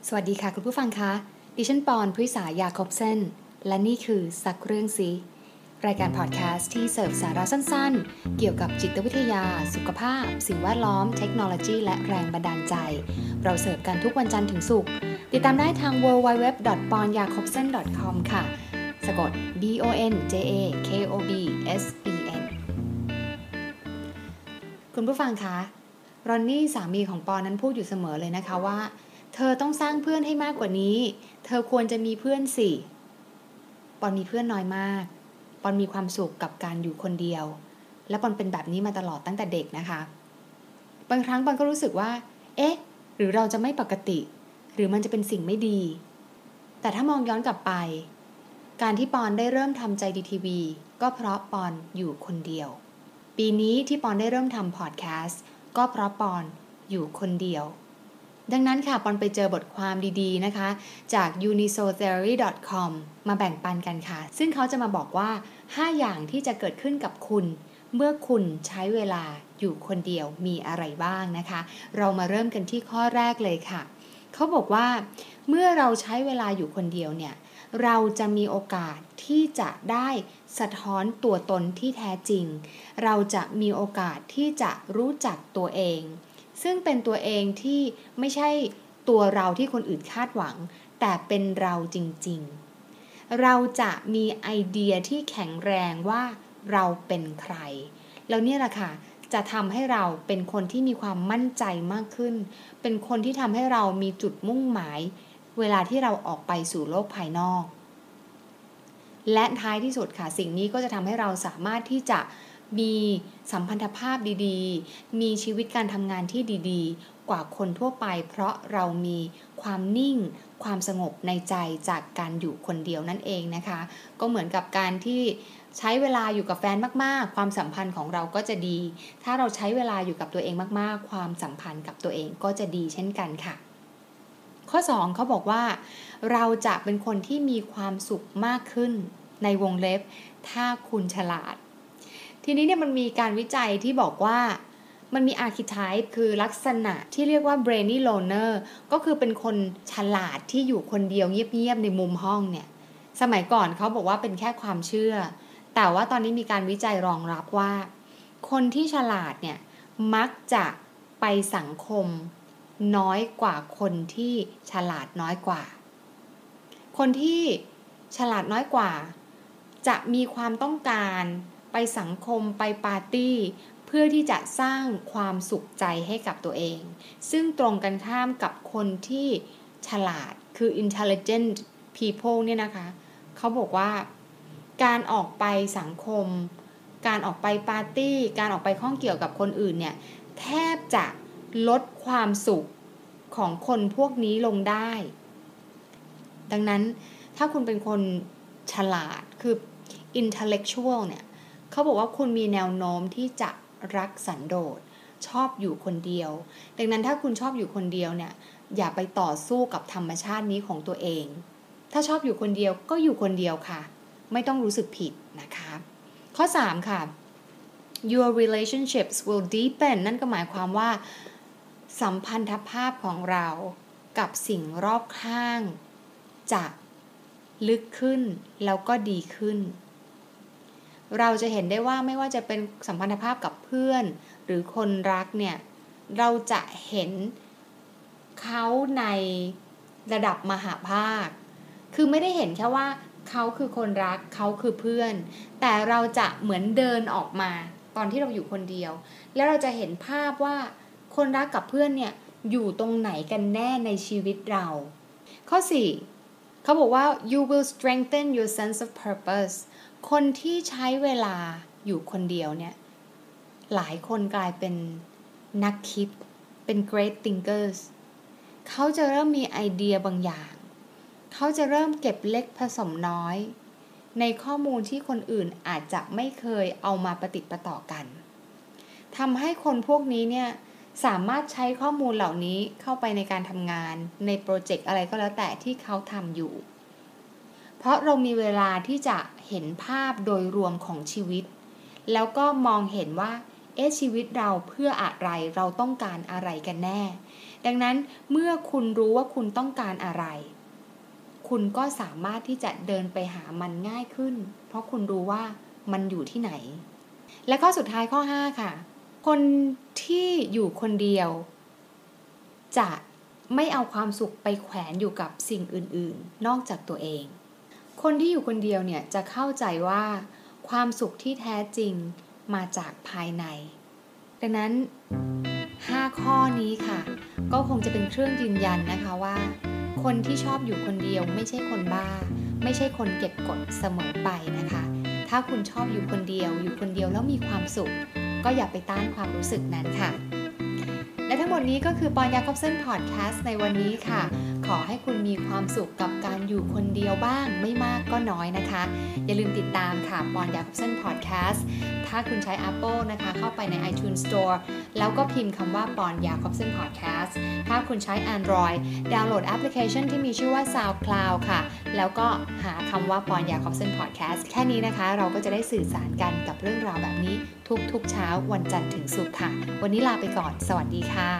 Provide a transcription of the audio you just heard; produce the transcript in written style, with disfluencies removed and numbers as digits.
สวัสดีค่ะคุณผู้ฟังคะดิฉันปอนพฤษายาคบเส้นและนี่คือสักเรื่องซิรายการพอดแคสต์ที่เสิร์ฟสาระสั้นๆเกี่ยวกับจิตวิทยาสุขภาพสิ่งแวดล้อมเทคโนโลยีและแรงบันดาลใจเราเสิร์ฟกันทุกวันจันทร์ถึงศุกร์ติดตามได้ทาง www.ponyakobsen.com ค่ะสะกด BONJAKOBSEN คุณผู้ฟังคะรอนนี่สามีของปอนั้นพูดอยู่เสมอเลยนะคะว่าเธอต้องสร้างเพื่อนให้มากกว่านี้เธอควรจะมีเพื่อนสิปอนมีเพื่อนน้อยมากปอนมีความสุขกับการอยู่คนเดียวและปอนเป็นแบบนี้มาตลอดตั้งแต่เด็กนะคะบางครั้งปอนก็รู้สึกว่าเอ๊ะหรือเราจะไม่ปกติหรือมันจะเป็นสิ่งไม่ดีแต่ถ้ามองย้อนกลับไปการที่ปอนได้เริ่มทำใจดีทีวีก็เพราะปอนอยู่คนเดียวปีนี้ที่ปอนได้เริ่มทำพอดแคสต์ก็เพราะปอนอยู่คนเดียวดังนั้นค่ะปอนไปเจอบทความดีๆนะคะจาก unisotheory.com มาแบ่งปันกันค่ะซึ่งเขาจะมาบอกว่า5อย่างที่จะเกิดขึ้นกับคุณเมื่อคุณใช้เวลาอยู่คนเดียวมีอะไรบ้างนะคะเรามาเริ่มกันที่ข้อแรกเลยค่ะเขาบอกว่าเมื่อเราใช้เวลาอยู่คนเดียวเนี่ยเราจะมีโอกาสที่จะได้สะท้อนตัวตนที่แท้จริงเราจะมีโอกาสที่จะรู้จักตัวเองซึ่งเป็นตัวเองที่ไม่ใช่ตัวเราที่คนอื่นคาดหวังแต่เป็นเราจริงๆเราจะมีไอเดียที่แข็งแรงว่าเราเป็นใครแล้วเนี่ยแหละค่ะจะทำให้เราเป็นคนที่มีความมั่นใจมากขึ้นเป็นคนที่ทำให้เรามีจุดมุ่งหมายเวลาที่เราออกไปสู่โลกภายนอกและท้ายที่สุดค่ะสิ่งนี้ก็จะทำให้เราสามารถที่จะมีสัมพันธภาพดีๆมีชีวิตการทำงานที่ดีๆกว่าคนทั่วไปเพราะเรามีความนิ่งความสงบในใจจากการอยู่คนเดียวนั่นเองนะคะก็เหมือนกับการที่ใช้เวลาอยู่กับแฟนมากๆความสัมพันธ์ของเราก็จะดีถ้าเราใช้เวลาอยู่กับตัวเองมากๆความสัมพันธ์กับตัวเองก็จะดีเช่นกันค่ะข้อ2เขาบอกว่าเราจะเป็นคนที่มีความสุขมากขึ้นในวงเล็บถ้าคุณฉลาดทีนี้เนี่ยมันมีการวิจัยที่บอกว่ามันมี archetype คือลักษณะที่เรียกว่า brainy loner ก็คือเป็นคนฉลาดที่อยู่คนเดียวเงียบๆในมุมห้องเนี่ยสมัยก่อนเขาบอกว่าเป็นแค่ความเชื่อแต่ว่าตอนนี้มีการวิจัยรองรับว่าคนที่ฉลาดเนี่ยมักจะไปสังคมน้อยกว่าคนที่ฉลาดน้อยกว่าคนที่ฉลาดน้อยกว่าจะมีความต้องการไปสังคมไปปาร์ตี้เพื่อที่จะสร้างความสุขใจให้กับตัวเองซึ่งตรงกันข้ามกับคนที่ฉลาดคือ intelligent people เนี่ยนะคะเขาบอกว่าการออกไปสังคมการออกไปปาร์ตี้การออกไปข้องเกี่ยวกับคนอื่นเนี่ยแทบจะลดความสุขของคนพวกนี้ลงได้ดังนั้นถ้าคุณเป็นคนฉลาดคือ intellectual เนี่ยเขาบอกว่าคุณมีแนวโน้มที่จะรักสันโดษชอบอยู่คนเดียวดังนั้นถ้าคุณชอบอยู่คนเดียวเนี่ยอย่าไปต่อสู้กับธรรมชาตินี้ของตัวเองถ้าชอบอยู่คนเดียวก็อยู่คนเดียวค่ะไม่ต้องรู้สึกผิดนะคะข้อ3ค่ะ your relationships will deepen นั่นก็หมายความว่าสัมพันธภาพของเรากับสิ่งรอบข้างจะลึกขึ้นแล้วก็ดีขึ้นเราจะเห็นได้ว่าไม่ว่าจะเป็นสัมพันธภาพกับเพื่อนหรือคนรักเนี่ยเราจะเห็นเขาในระดับมหาภาคคือไม่ได้เห็นแค่ว่าเขาคือคนรักเขาคือเพื่อนแต่เราจะเหมือนเดินออกมาตอนที่เราอยู่คนเดียวแล้วเราจะเห็นภาพว่าคนรักกับเพื่อนเนี่ยอยู่ตรงไหนกันแน่ในชีวิตเราข้อ4เขาบอกว่า you will strengthen your sense of purpose คนที่ใช้เวลาอยู่คนเดียวเนี่ยหลายคนกลายเป็นนักคิดเป็น great thinkers เขาจะเริ่มมีไอเดียบางอย่างเขาจะเริ่มเก็บเล็กผสมน้อยในข้อมูลที่คนอื่นอาจจะไม่เคยเอามาประติดประต่อกันทำให้คนพวกนี้เนี่ยสามารถใช้ข้อมูลเหล่านี้เข้าไปในการทำงานในโปรเจกต์อะไรก็แล้วแต่ที่เขาทำอยู่เพราะเรามีเวลาที่จะเห็นภาพโดยรวมของชีวิตแล้วก็มองเห็นว่าชีวิตเราเพื่ออะไรเราต้องการอะไรกันแน่ดังนั้นเมื่อคุณรู้ว่าคุณต้องการอะไรคุณก็สามารถที่จะเดินไปหามันง่ายขึ้นเพราะคุณรู้ว่ามันอยู่ที่ไหนและข้อสุดท้ายข้อ5ค่ะคนที่อยู่คนเดียวจะไม่เอาความสุขไปแขวนอยู่กับสิ่งอื่นๆนอกจากตัวเองคนที่อยู่คนเดียวเนี่ยจะเข้าใจว่าความสุขที่แท้จริงมาจากภายในดังนั้น5ข้อนี้ค่ะก็คงจะเป็นเครื่องยืนยันนะคะว่าคนที่ชอบอยู่คนเดียวไม่ใช่คนบ้าไม่ใช่คนเก็บกดเสมอไปนะคะถ้าคุณชอบอยู่คนเดียวแล้วมีความสุขก็อย่าไปต้านความรู้สึกนั้นค่ะและทั้งหมดนี้ก็คือปอนยาคอบสันพอดแคสต์ในวันนี้ค่ะขอให้คุณมีความสุขกับการอยู่คนเดียวบ้างไม่มากก็น้อยนะคะอย่าลืมติดตามค่ะปอนยาคอบสันพอดแคสต์ถ้าคุณใช้ Apple นะคะเข้าไปใน iTunes Store แล้วก็พิมพ์คำว่าปอนยาคอบสันพอดแคสต์ถ้าคุณใช้ Android ดาวน์โหลดแอปพลิเคชันที่มีชื่อว่า SoundCloud ค่ะแล้วก็หาคำว่าปอนยาคอบสันพอดแคสต์แค่นี้นะคะเราก็จะได้สื่อสารกันกับเรื่องราวแบบนี้ทุกๆเช้าวันจันทร์ถึงศุกร์ค่ะวันนี้ลาไปก่อนสวัสดีค่ะ